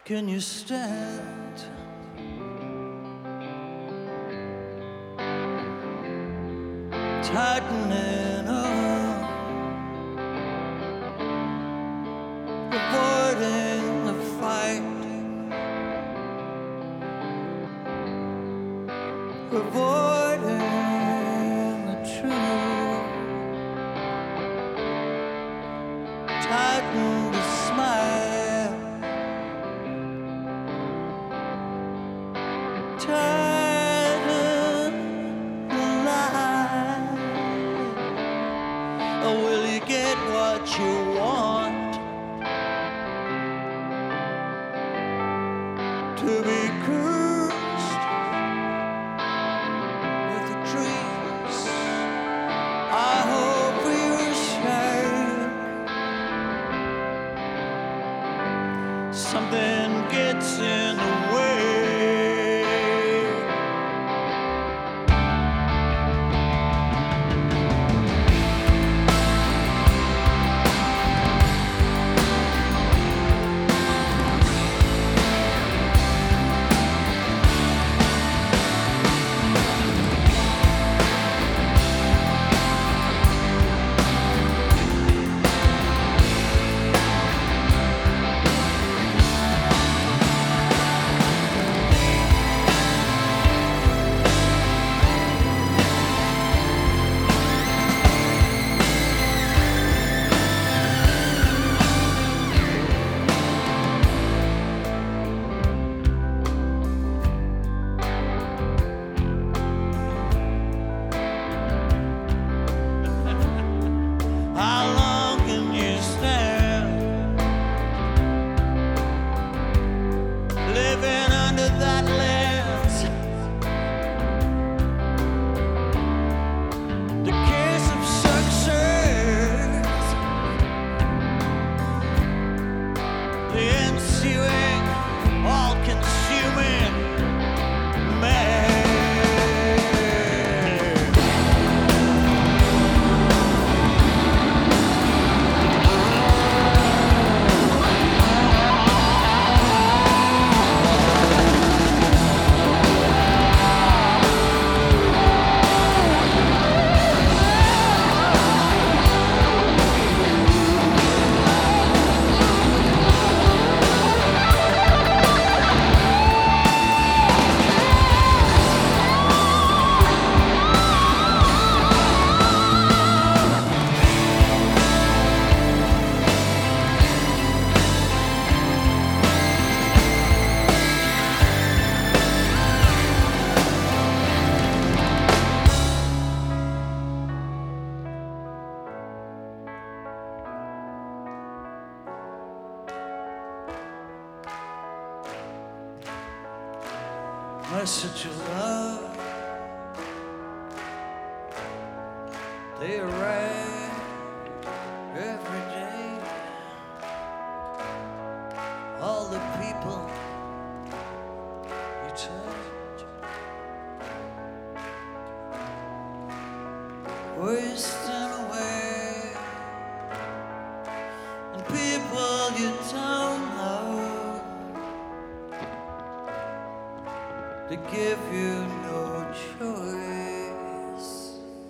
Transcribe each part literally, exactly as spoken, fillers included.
Can you stand? Tightening up, avoiding the fight, avoiding the truth, tighten the smile, tighten the lie. Or will you get what you want? To be cursed with the dreams I hope for your sake. Something gets in the way. How long can you stand living under that lens? The kiss of success, the ensuing, all-consuming man. Message of love, they arrive every day. All the people you touch, wasting away, and people you don't know. To give you no choice.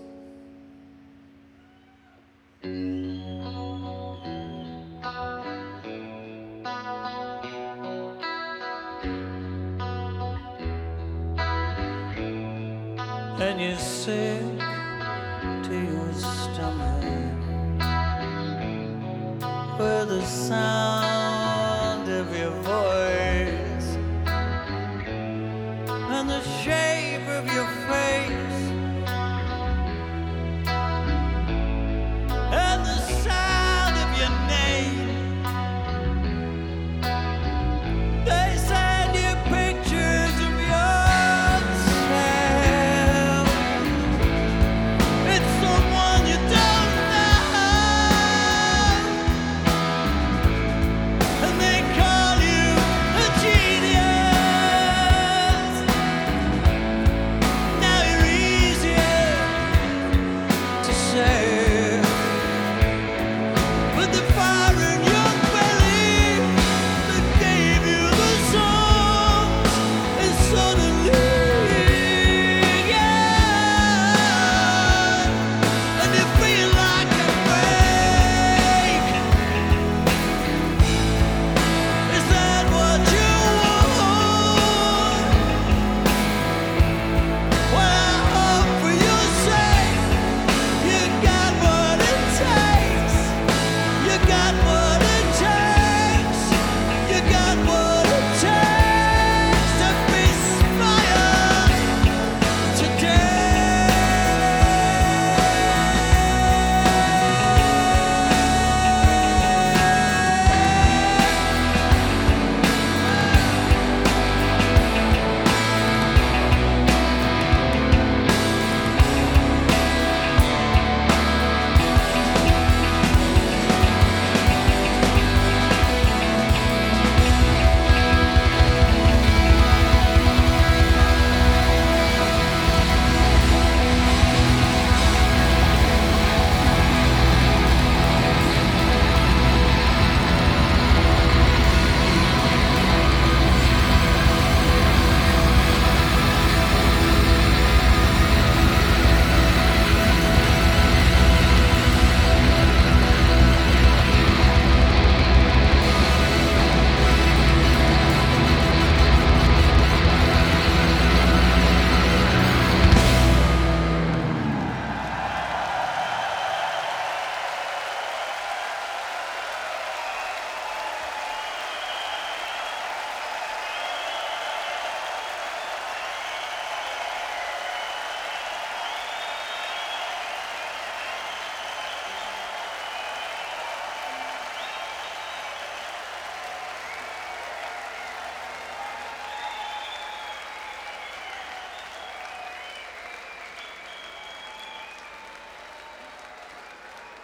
And you're sick to your stomach, where the sound